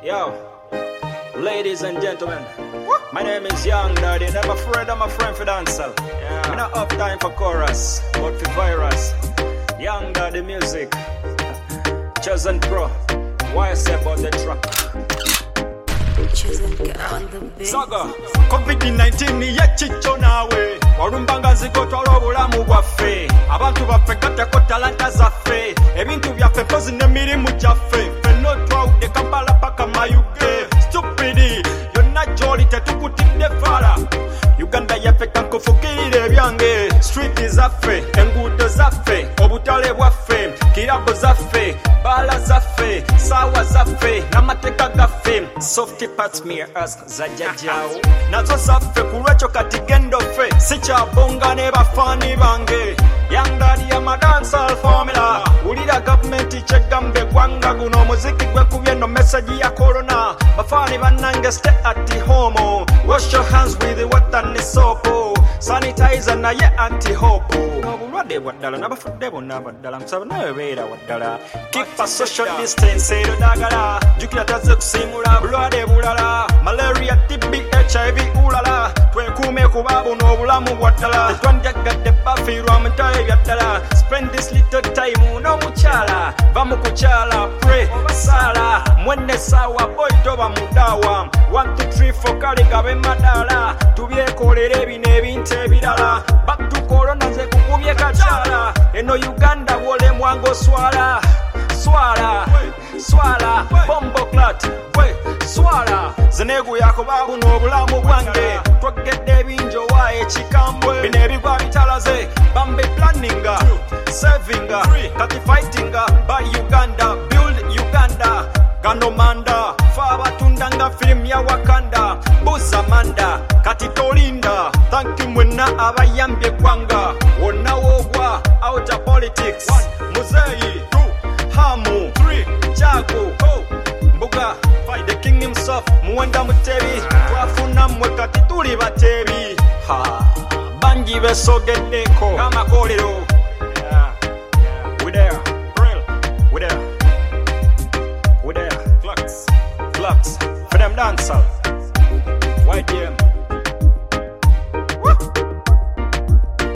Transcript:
Yo, ladies and gentlemen, my name is Young Daddy, and I'm afraid I'm a friend for dancehall. I'm not up time for chorus, but for virus. Young Daddy music, Chosen Pro. Why I say about the track? Saga COVID-19 yechicho nawe walumbanga zigotwala obulamu bwaffe abantu baffe gattako talanta zaffe ebintu byaffe mpozi n'emirimu gyaffe ffenna twawudde Kampala paka Mayuge stupidi yonna gy'oli tetukutidde fala Uganda yaffe kankufukirira ebyange street zaffe enguudo zaffe obutale bwaffe kirabo zaffe bala zaffe sawa zaffe n'amateeka gaffe soft parts me ask zajjajjaawo nazo zaffe ku lwekyo kati gendo ffe sikyabonga ne bafaani bange Young Daddy ama dancehall formula wulira gavumenti kyegambe eggwanga guno omuziki gwekubye no message ya corona bafaani bannange stay at home wash your hands with water and soap sanitizer naye anti-hope obulwadde bwaddala n'abafudde bonna baddala musaba nawe beera waddala keep a social distance ero ddagala jjukira tazze kusiimula bulwadde bulala malaria TB HIV ulala twekuume kuba buno obulamu bwaddala tetwandyagadde bafiirwa mutawe byaddala spend this little time n'omukyala va mu kukyala pray sala mwenne sawa boy toba mudawa 1 2 3 4 kale gabe madala tubyekolera ebino ebintu ebirala back to corona nze kukubye kakyala eno Uganda bwolemwanga oswala swala bombo clat we swala zeneegu yakoba buno obulamu bwange twogedde ebinjo waaye ekikambwe bino ebigwa bitalaze bambe planninga savinga kati fightinga by Uganda build Uganda gano manda fa abatunda nga firimu ya Wakanda buza manda kati tolinda thank you mwenna abayambye eggwanga wonna woogwa out of politics muzeeyi hamu 3 jago mbuga the king himself muwenda mutebi twafuna mmwe kati tuli batebi bangi besogeddeko ng'amakolero we there flux for them dancehall YDM